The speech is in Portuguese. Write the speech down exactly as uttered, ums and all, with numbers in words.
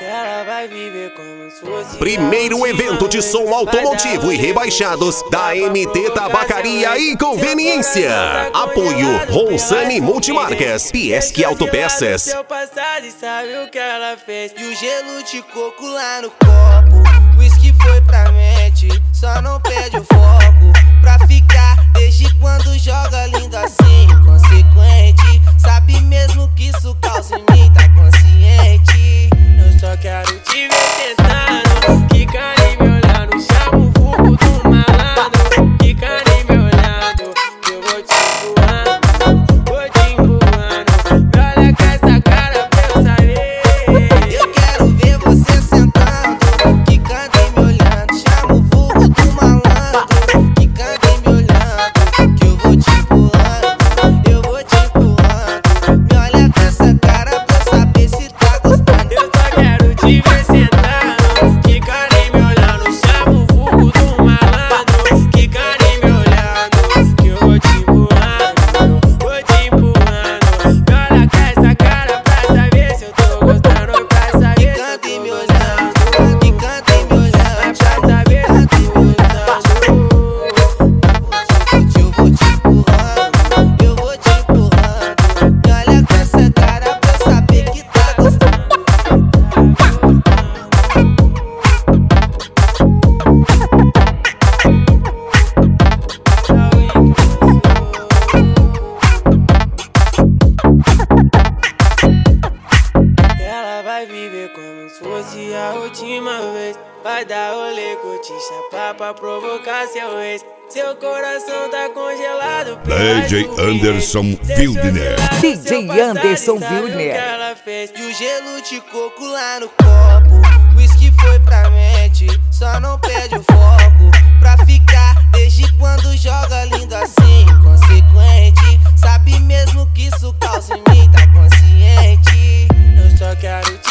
Ela vai viver como se fosse Primeiro evento de som automotivo e rebaixados da M T Tabacaria e Conveniência. Apoio Ronsani Multimarcas, Piesque Autopeças. Seu passado e sabe o que ela fez. E o gelo de coco lá no copo. Whisky foi pra mente, só não perde o foco. Pra ficar desde quando joga lindo assim, consequente. Sabe mesmo que isso causa em mim, tá consciente. Eu só quero te ver tentando, quica nem me olhando, chama o vulgo do malandro. Quica nem me olhando, que eu vou te empurrando, vou te empurrando. Me olha com essa cara pra eu saber. Eu quero ver você sentando, quica nem me olhando, chama o vulgo do malandro. Quica nem me olhando, que eu vou te empurrando, eu vou te empurrando. Me olha com essa cara pra eu saber se tá gostando. Eu só quero te ver sentando, quica nem me olhando, chama o vulgo do malandro. Quica nem me olhando, que eu vou te empurrando, vou te empurrando. Me olha com essa cara pra saber se eu tô gostando, pra saber se eu Quica nem tô me gostando. olhando, quica nem me olhando, Pra saber se eu tô gostando. eu vou te empurrando, eu vou te empurrando. Me olha com essa cara pra eu saber que tá gostando. Ela vai viver como se fosse a última vez. Vai dar rolê, curtir, chapar pra provocar seu ex. Seu coração tá congelado. D J Anderson Wildner. D J Anderson Wildner. E o gelo de coco lá no copo. Whisky foi pra mente, só não perde o foco. Pra ficar desde quando joga lindo assim, consequente. Sabe mesmo que isso causa em mim, tá consciente. Eu só quero